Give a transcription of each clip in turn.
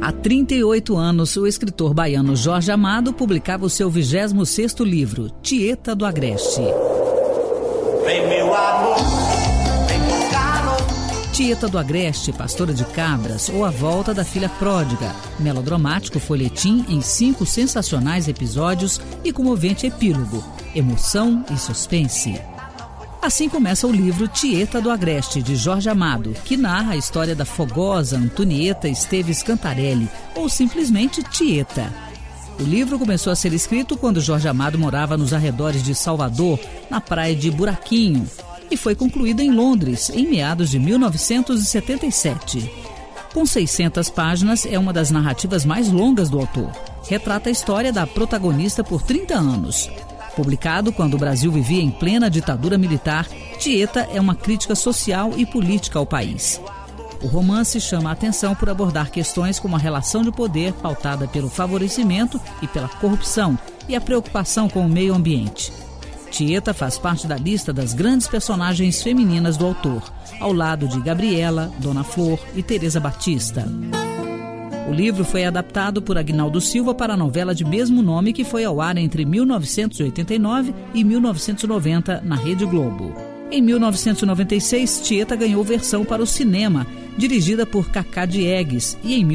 Há 38 anos, o escritor baiano Jorge Amado publicava o seu 26º livro, Tieta do Agreste. Vem meu amor, vem buscar-lo. Tieta do Agreste, pastora de cabras, ou A Volta da Filha Pródiga, melodramático folhetim em 5 sensacionais episódios e comovente epílogo, emoção e suspense. Assim começa o livro Tieta do Agreste, de Jorge Amado, que narra a história da fogosa Antonieta Esteves Cantarelli, ou simplesmente Tieta. O livro começou a ser escrito quando Jorge Amado morava nos arredores de Salvador, na praia de Buraquinho, e foi concluído em Londres, em meados de 1977. Com 600 páginas, é uma das narrativas mais longas do autor. Retrata a história da protagonista por 30 anos. Publicado quando o Brasil vivia em plena ditadura militar, Tieta é uma crítica social e política ao país. O romance chama a atenção por abordar questões como a relação de poder pautada pelo favorecimento e pela corrupção e a preocupação com o meio ambiente. Tieta faz parte da lista das grandes personagens femininas do autor, ao lado de Gabriela, Dona Flor e Teresa Batista. O livro foi adaptado por Aguinaldo Silva para a novela de mesmo nome que foi ao ar entre 1989 e 1990 na Rede Globo. Em 1996, Tieta ganhou versão para o cinema, dirigida por Cacá Diegues, e em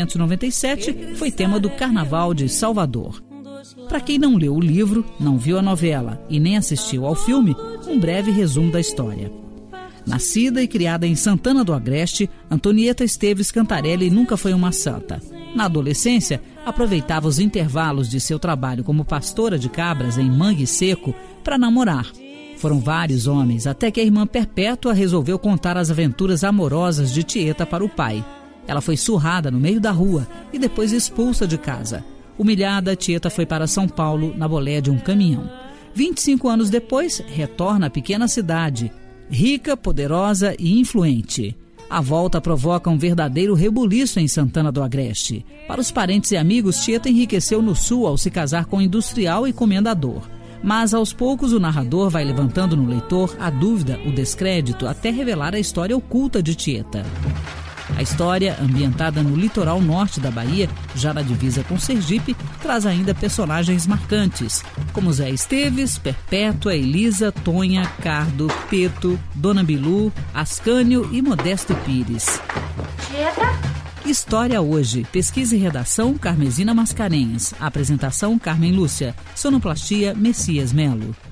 1997 foi tema do Carnaval de Salvador. Para quem não leu o livro, não viu a novela e nem assistiu ao filme, um breve resumo da história. Nascida e criada em Santana do Agreste, Antonieta Esteves Cantarelli nunca foi uma santa. Na adolescência, aproveitava os intervalos de seu trabalho como pastora de cabras em Mangue Seco para namorar. Foram vários homens, até que a irmã Perpétua resolveu contar as aventuras amorosas de Tieta para o pai. Ela foi surrada no meio da rua e depois expulsa de casa. Humilhada, Tieta foi para São Paulo na bolé de um caminhão. 25 anos depois, retorna à pequena cidade, rica, poderosa e influente. A volta provoca um verdadeiro rebuliço em Santana do Agreste. Para os parentes e amigos, Tieta enriqueceu no sul ao se casar com industrial e comendador. Mas aos poucos o narrador vai levantando no leitor a dúvida, o descrédito, até revelar a história oculta de Tieta. A história, ambientada no litoral norte da Bahia, já na divisa com Sergipe, traz ainda personagens marcantes, como Zé Esteves, Perpétua, Elisa, Tonha, Cardo, Peto, Dona Bilu, Ascânio e Modesto Pires. Tieta? História Hoje. Pesquisa e redação, Carmesina Mascarenhas. Apresentação, Carmen Lúcia. Sonoplastia, Messias Melo.